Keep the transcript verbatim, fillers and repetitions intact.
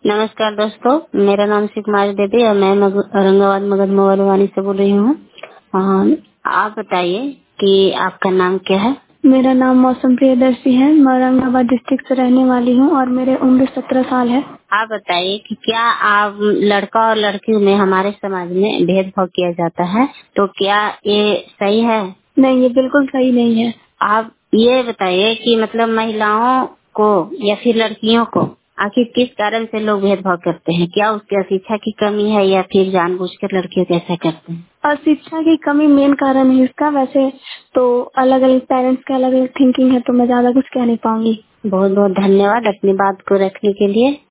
नमस्कार दोस्तों, मेरा नाम श्री कुमारी देवी और मैं मग- औरंगाबाद मगध मोबाइल से बोल रही हूँ। अ, आप बताइए कि आपका नाम क्या है? मेरा नाम मौसम प्रियदर्शी है। मैं औरंगाबाद डिस्ट्रिक्ट से रहने वाली हूँ और मेरे उम्र सत्रह साल है। आप बताइए कि क्या आप लड़का और लड़की में हमारे समाज में भेदभाव किया जाता है, तो क्या ये सही है? नहीं, ये बिल्कुल सही नहीं है। आप ये बताइए कि मतलब महिलाओं को या फिर लड़कियों को आखिर किस कारण से लोग भेदभाव करते हैं? क्या उसकी शिक्षा की कमी है या फिर जानबूझकर लड़कियों को ऐसा करते हैं? और शिक्षा की कमी मेन कारण है इसका। वैसे तो अलग अलग पेरेंट्स के अलग अलग थिंकिंग है, तो मैं ज्यादा कुछ कह नहीं पाऊंगी। बहुत बहुत धन्यवाद अपनी बात को रखने के लिए।